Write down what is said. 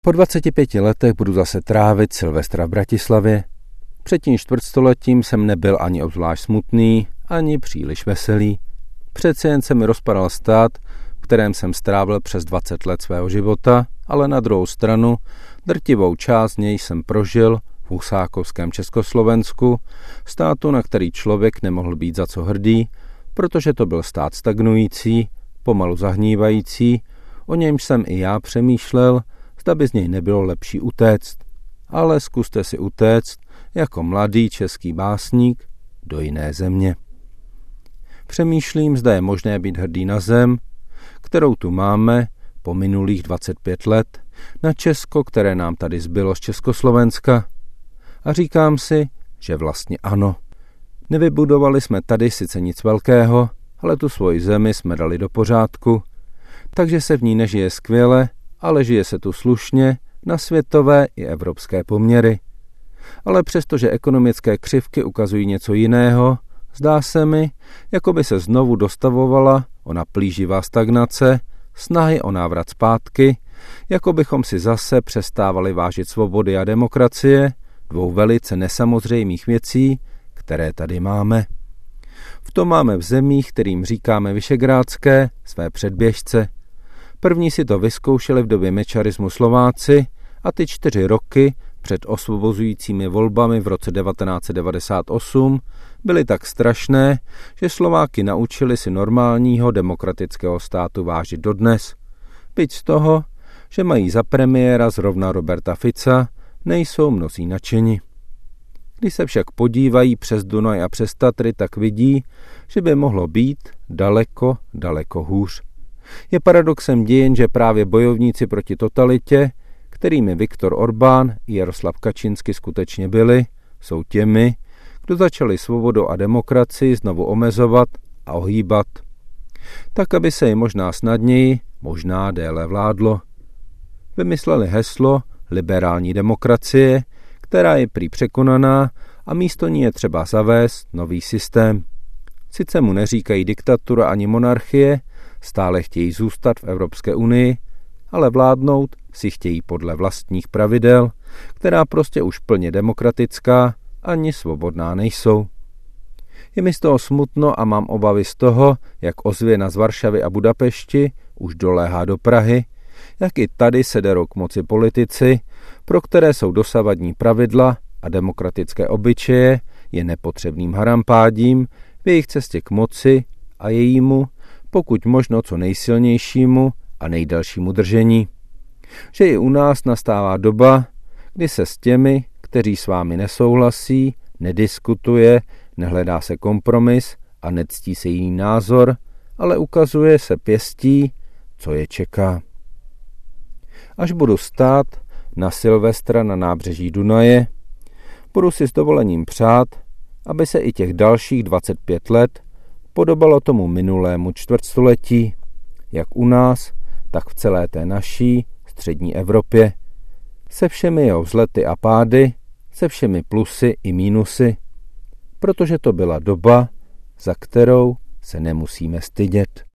Po 25 letech budu zase trávit Silvestra v Bratislavě. Před tím čtvrtstoletím jsem nebyl ani obzvlášť smutný, ani příliš veselý. Přece jen se mi rozpadal stát, v kterém jsem strávil přes 20 let svého života, ale na druhou stranu drtivou část něj jsem prožil v husákovském Československu, státu, na který člověk nemohl být za co hrdý, protože to byl stát stagnující, pomalu zahnívající, o němž jsem i já přemýšlel, zda by z něj nebylo lepší utéct. Ale zkuste si utéct jako mladý český básník do jiné země. Přemýšlím, zda je možné být hrdý na zem, kterou tu máme po minulých 25 let, na Česko, které nám tady zbylo z Československa. A říkám si, že vlastně ano. Nevybudovali jsme tady sice nic velkého, ale tu svoji zemi jsme dali do pořádku, takže se v ní nežije skvěle, ale žije se tu slušně na světové i evropské poměry. Ale přestože ekonomické křivky ukazují něco jiného, zdá se mi, jako by se znovu dostavovala ona plíživá stagnace, snahy o návrat zpátky, jako bychom si zase přestávali vážit svobody a demokracie, dvou velice nesamozřejmých věcí, které tady máme. V tom máme v zemích, kterým říkáme Vyšegrádské, své předběžce. První si to vyzkoušeli v době mečarismu Slováci a ty 4 roky před osvobozujícími volbami v roce 1998 byly tak strašné, že Slováky naučili si normálního demokratického státu vážit dodnes. Byť z toho, že mají za premiéra zrovna Roberta Fica, nejsou mnozí nadšeni. Když se však podívají přes Dunaj a přes Tatry, tak vidí, že by mohlo být daleko, daleko hůř. Je paradoxem dějin, že právě bojovníci proti totalitě, kterými Viktor Orbán i Jaroslav Kačinski skutečně byli, jsou těmi, kdo začali svobodu a demokracii znovu omezovat a ohýbat. Tak, aby se jim možná snadněji, možná déle vládlo. Vymysleli heslo liberální demokracie, která je prý překonaná a místo ní je třeba zavést nový systém. Sice mu neříkají diktatura ani monarchie, stále chtějí zůstat v Evropské unii, ale vládnout si chtějí podle vlastních pravidel, která prostě už plně demokratická ani svobodná nejsou. Je mi z toho smutno a mám obavy z toho, jak ozvěna z Varšavy a Budapešti už doléhá do Prahy, jak i tady se derou k moci politici, pro které jsou dosavadní pravidla a demokratické obyčeje je nepotřebným harampádím v jejich cestě k moci a jejímu, pokud možno co nejsilnějšímu a nejdelšímu držení. Že i u nás nastává doba, kdy se s těmi, kteří s vámi nesouhlasí, nediskutuje, nehledá se kompromis a nectí se jiný názor, ale ukazuje se pěstí, co je čeká. Až budu stát na Silvestra na nábřeží Dunaje, budu si s dovolením přát, aby se i těch dalších 25 let podobalo tomu minulému čtvrtstoletí, jak u nás, tak v celé té naší střední Evropě, se všemi jeho vzlety a pády, se všemi plusy i mínusy, protože to byla doba, za kterou se nemusíme stydět.